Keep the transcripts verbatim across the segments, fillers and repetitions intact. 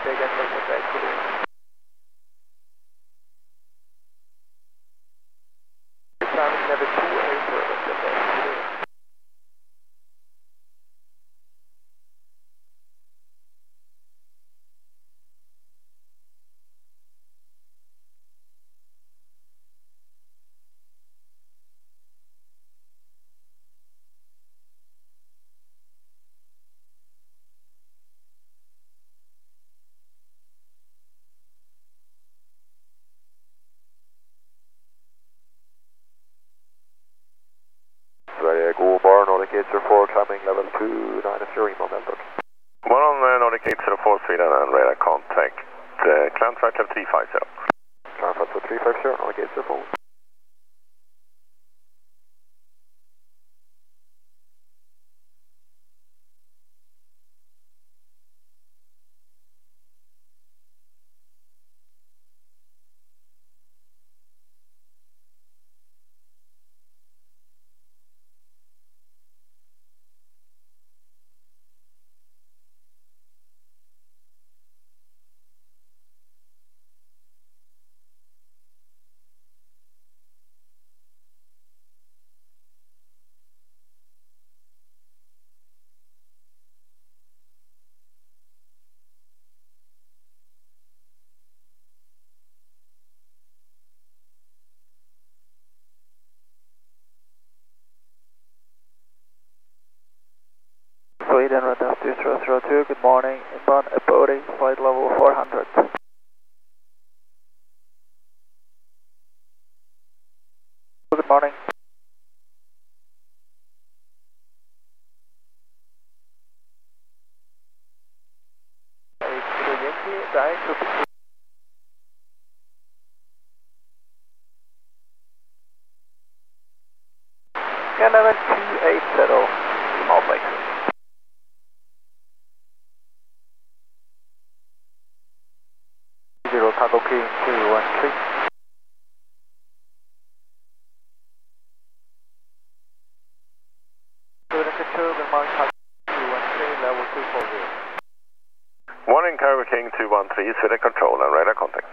Big and look at that clear. Climbing level two A for look at that clear. Sverige, god morgon, Nordic eight zero four, climbing level two nine zero, momentum. Morgon, uh, Nordic eight zero four, Sweden and radar contact, uh, climb flight level three five zero. Climb flight level three five zero, Nordic eight zero four. Sweden, Radar two zero zero two, good morning, inbound Apodi, flight level four hundred. Good morning. Level two eight zero, small flight. Zero cargo king two one three. Good morning, cargo two one three, level two four zero. Morning, Cargo King two one three, Sweden control and radar contact.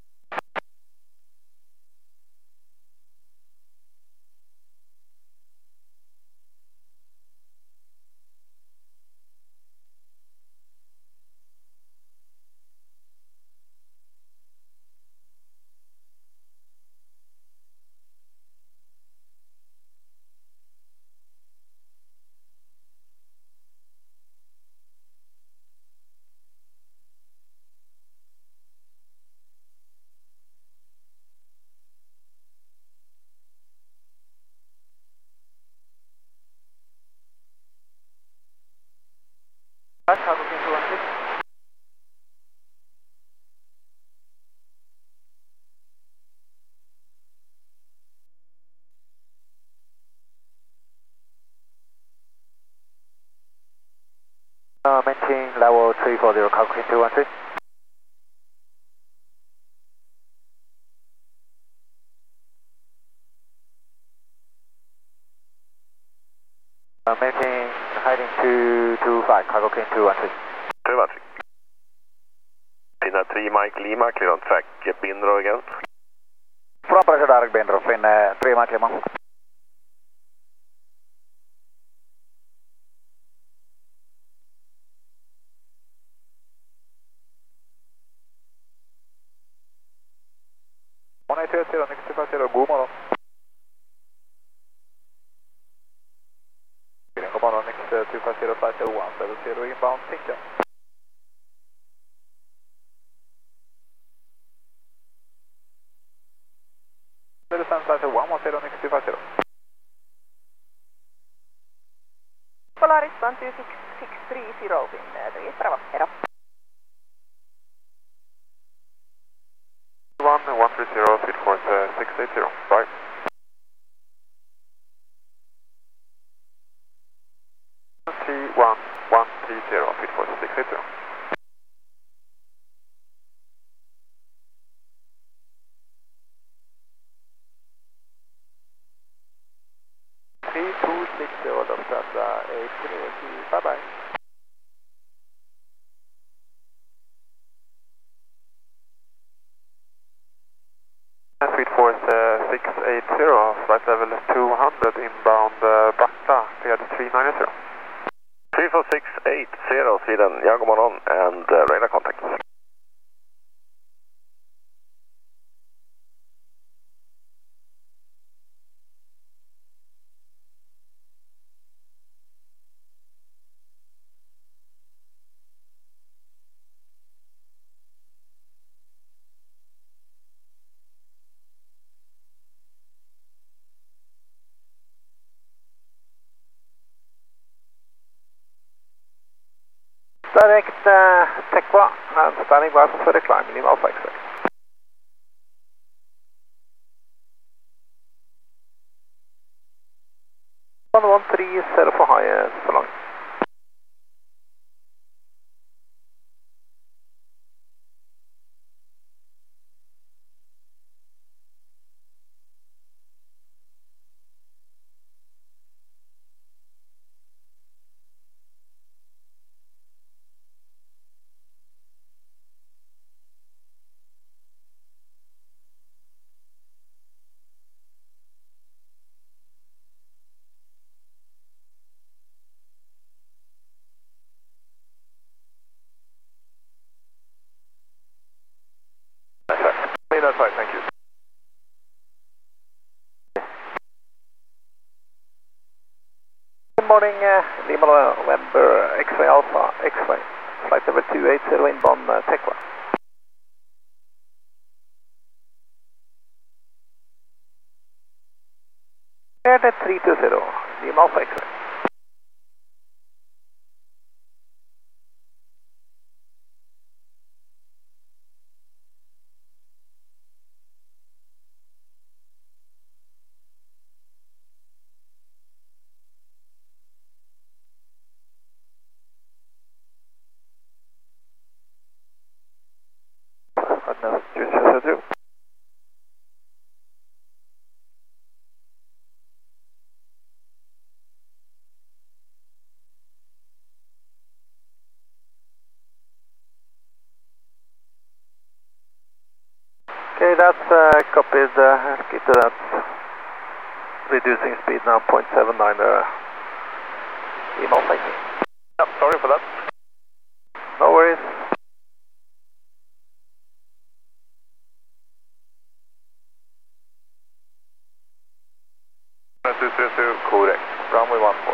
Cargo king two one three. Uh, maintain level three four zero, cargo king two one three. Uh, maintain heading two two five, cargo king two one three. two one three. Pina three Mike Lima, clear on track, Bindro again. From pressure direct Bindro, Pin uh, three Mike Lima. one eight zero zero, next two five zero, god morgon. God morgon, next two five zero, flight zero one seven zero, inbound, Tinka. Flight zero one one zero, next two five zero. Polaris one two six six three zero, Pin three, Bravo, hero. one one three zero, feed force six eight zero, bye. three one one three zero, feed force six eight zero. three two six zero, Lufthansa eight zero two, bye bye. flight level two hundred inbound uh, Backa, cleared three nine zero. three four six eight zero Sweden, ja, god morgon, and uh, radar contact. Direct uh, Tekwa and standing by for the climb, Lima Alpha X-ray. one one three zero for high, uh, so long. That's right, thank you. Good morning, uh, Lima November X-ray Alpha X-ray, flight level two eight zero inbound uh, Tekwa. Cleared at three two zero, Lima Alpha X-ray. Okay, that's uh, copied. Uh, keep to that. Reducing speed now, zero point seven nine. Uh, email taking. Yep, sorry for that. No worries. two two two, correct. Runway one four.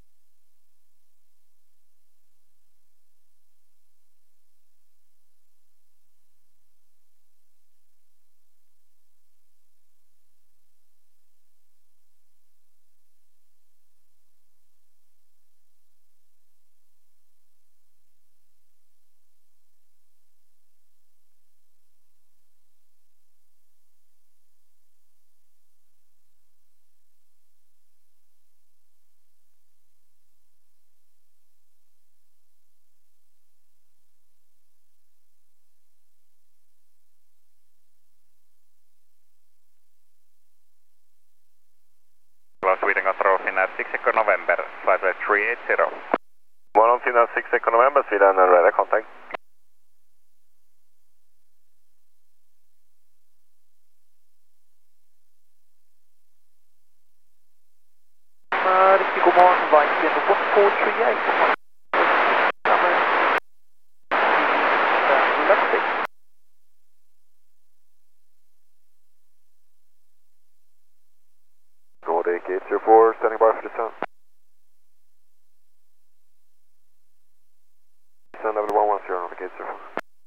Sweden control Finnair six Echo November, flight level three eight zero. one on Finnair six Echo November, Sweden, and radar contact. Uh, riktigt god morgon, Viking one four three eight. Nordic eight zero four, standing by for descent. Descent level one one zero, Nordic eight zero four.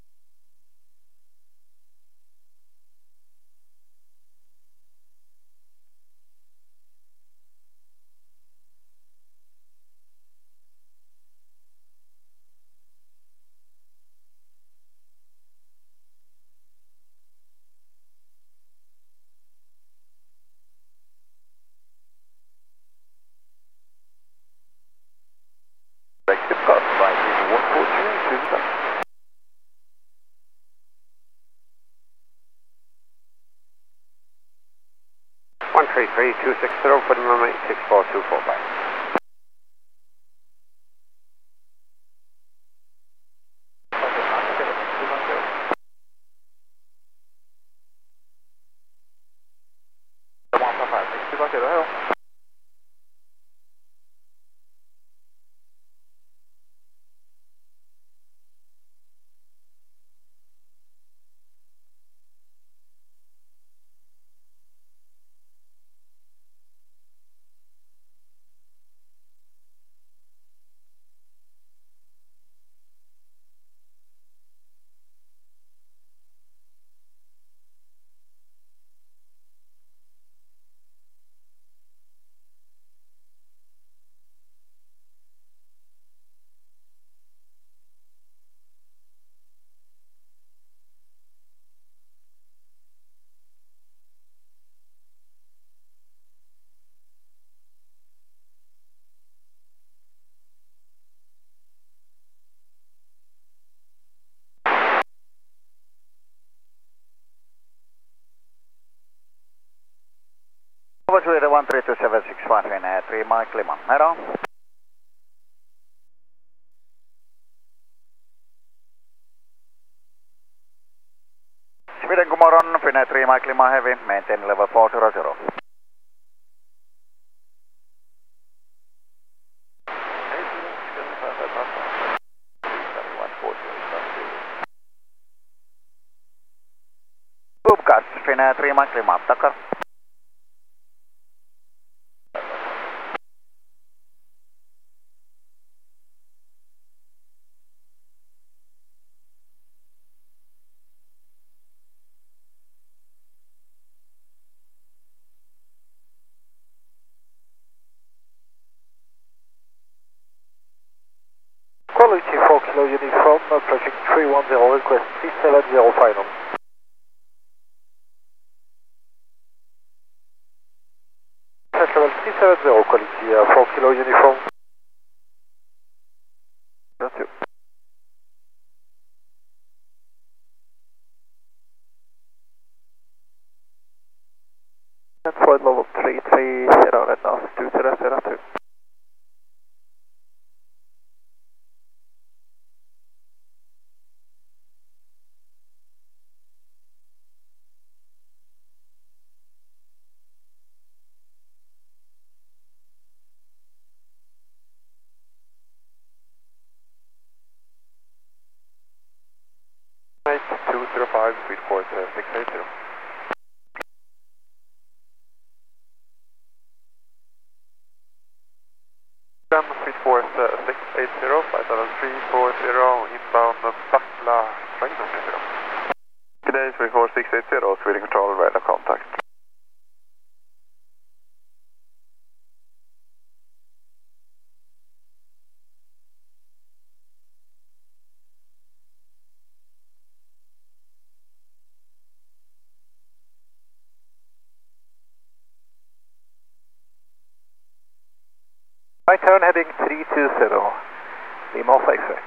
Active cost, Viking one four three eight, two seven. one three three two six zero for the runway six four two four five. one five five, six two one Finnair three Mike Lima. Hejdå. Sweden, god morgon. Finnair three Mike Lima Heavy. Maintain level four zero zero. Boomcast, Finnair three Mike Lima, takar. Quality four kilo uniform, approaching three one zero, request three seven zero final. Test level three seven zero, quality uh, four kilo uniform. zero two. And flight level three three zero, right now, two zero zero two. two zero five, speed course uh, six eight zero. Speed course uh, six eight zero, flight level three four zero, inbound Batla, train number zero. Today three four six eight zero, Sweden Control, radar contact. Right turn heading three two zero, Lima Alpha X-ray.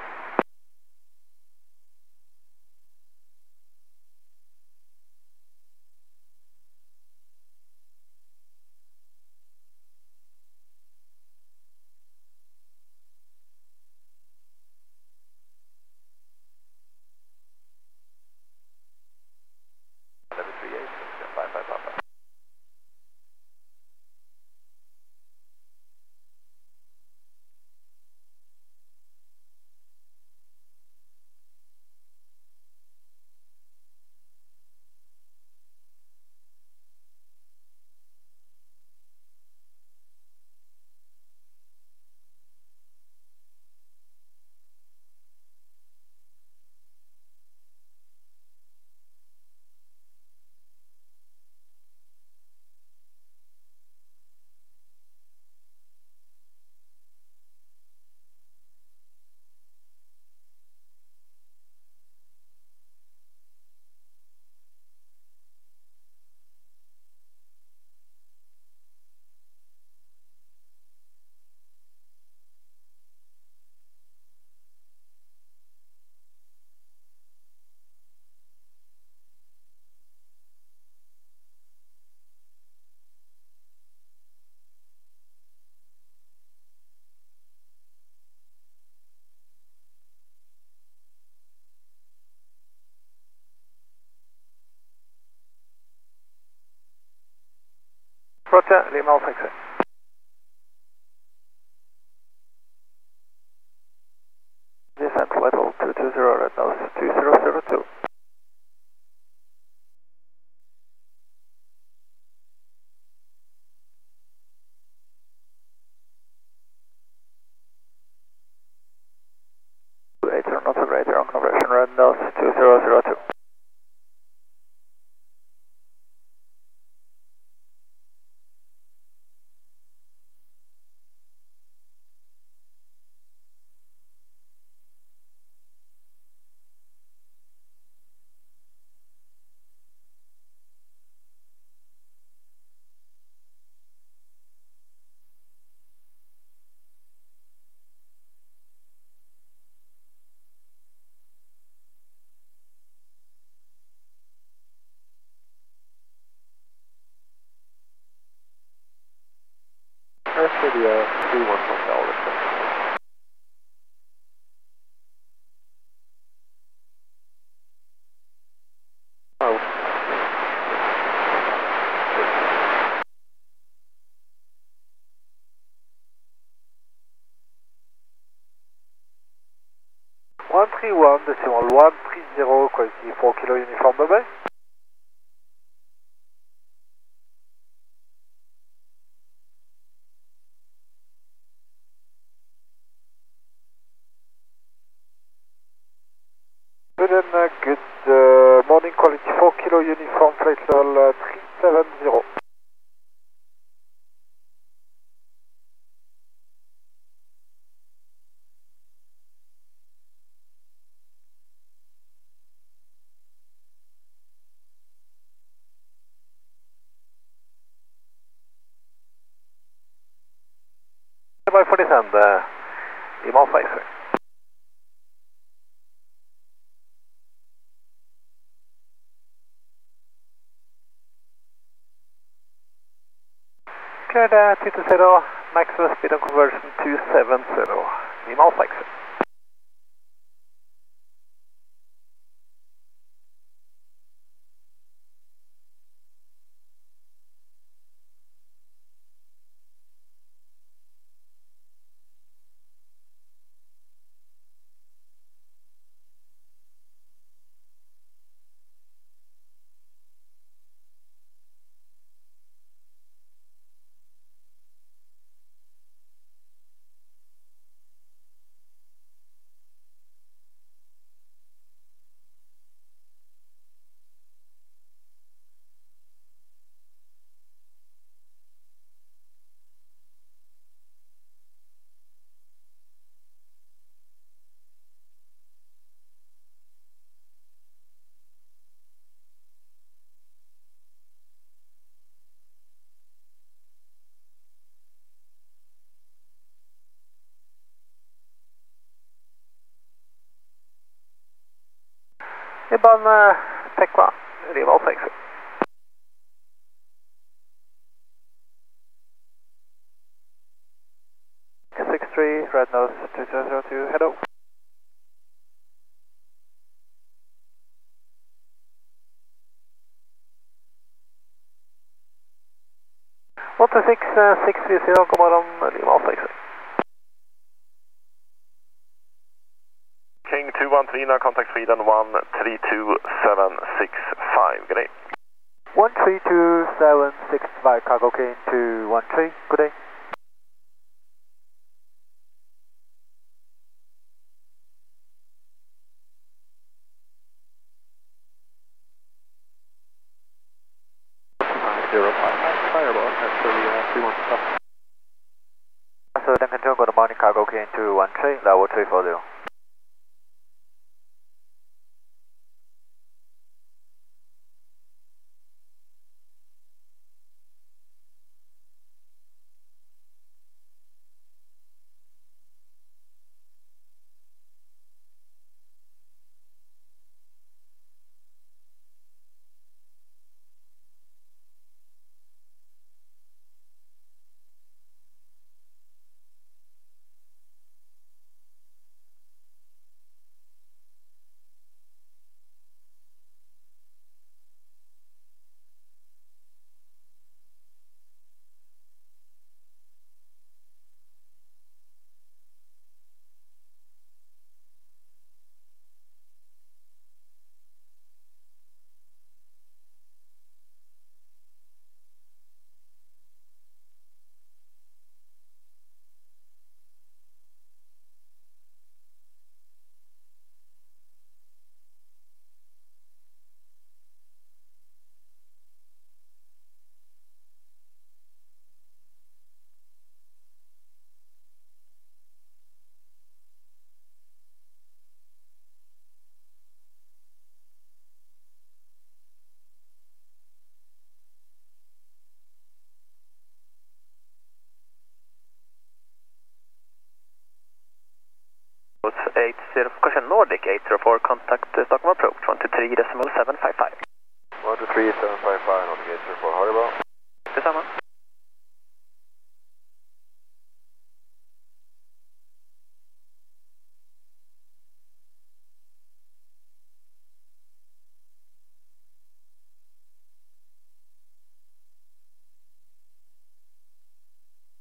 Roger, Lima Alpha X-ray. Descent flight level two two zero, right now is two zero zero two. eight zero, not a great wrong conversion, right now is two zero zero two. one three one, decimal one three zero, quality four kilo uniform, bye bye. Good and uh, good uh, morning, quality four kilo uniform, flight level uh, three seven zero. Bye for this and uh, Lima five sir. Cleared uh, two two zero, maximum speed and conversion two seven zero, Lima five sir. Inbound uh, Tekla, Lima five sir. six three, red nose two zero zero two, hello. one two six, uh, six three zero, god morgon, Lima five sir. King two one three, now contact Sweden one three two seven six five, good day. one three two seven six five, cargo King two one three, good day. zero five nine, fireball, that's the uh, three one stop. So then control, good morning, cargo King two one three, level three four zero. eight zero, caution Nordic eight zero four, contact uh, Stockholm approach one two three decimal seven five five. one two three seven five five, Nordic eight zero four, Haribol. Detsamma.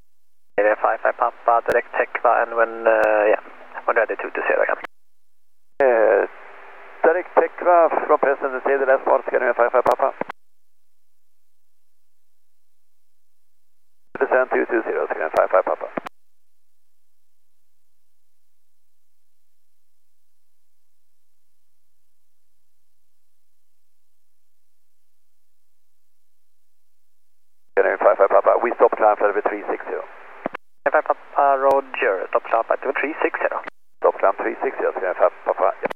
five five Papa, direct Tekla, and when, uh, yeah, when ready two two zero again. Uh, direct takeoff from President say the last part, Scanner five five Papa. Descent two two zero, Scanner five five Papa. Scanner five five Papa, we stop climb flight over three six zero. five five Papa, Roger. Stop climb flight over three six zero. Stop climb three six zero, Scanner five Papa. Yeah.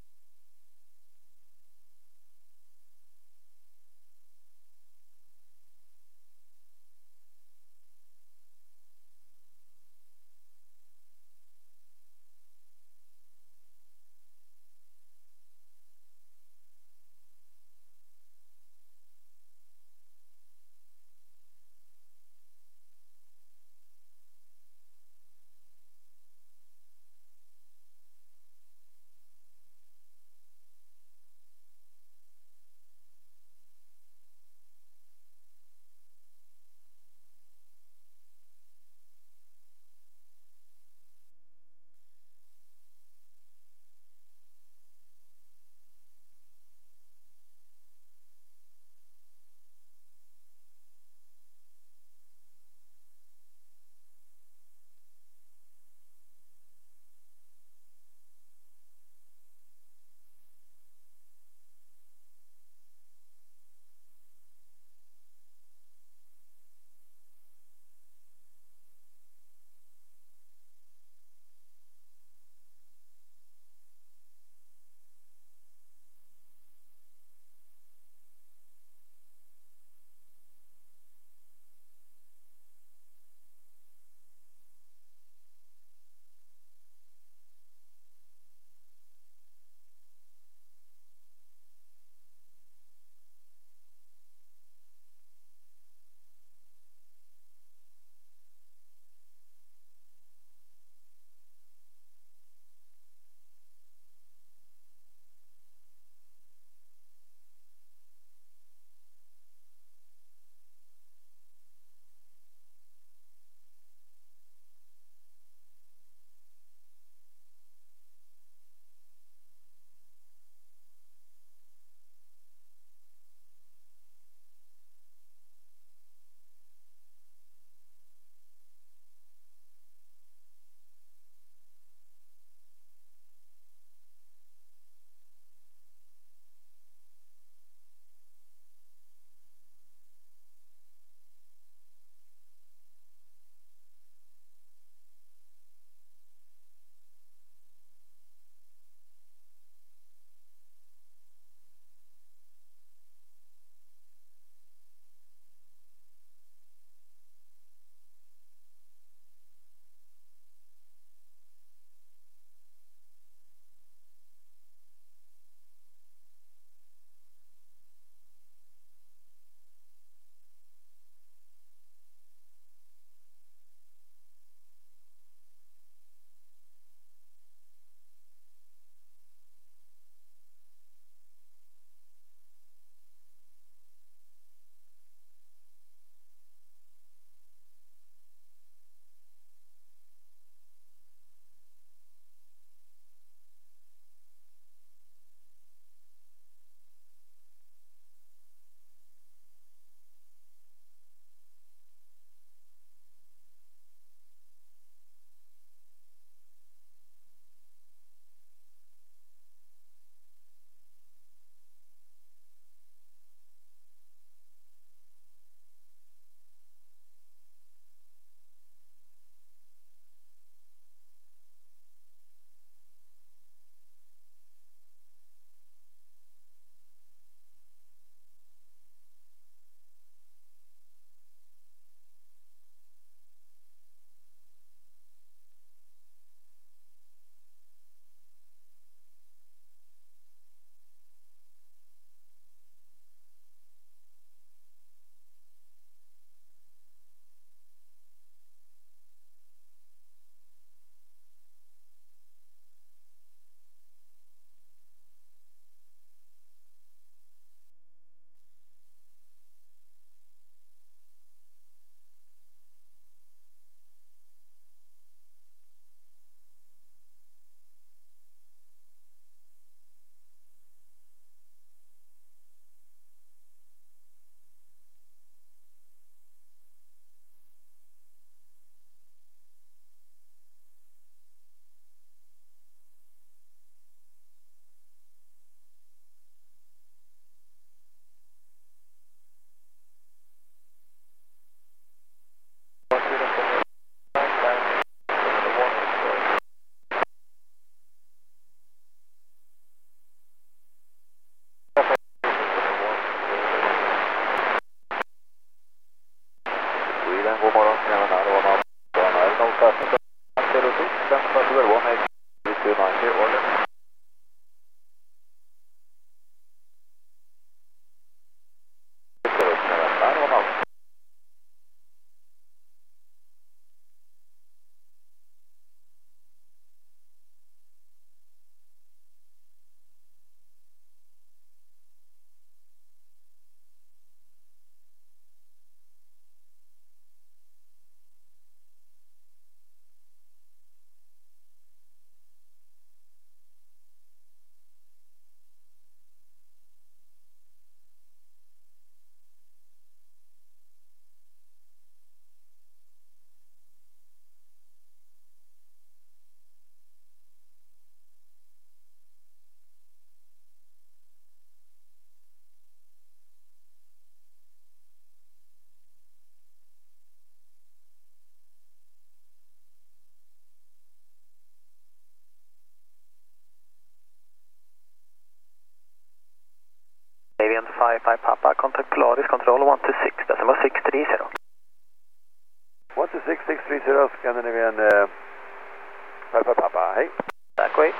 five five Papa, contact Polaris control one two six decimal six three zero. one two six six three zero, Scandinavian uh, five five Papa, hej. Back way.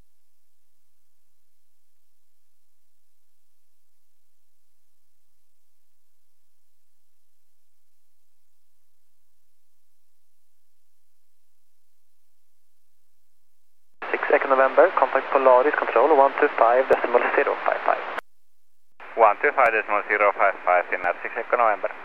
second November, contact Polaris control one two five decimal zero five five. one two five decimal zero five five in at six second November.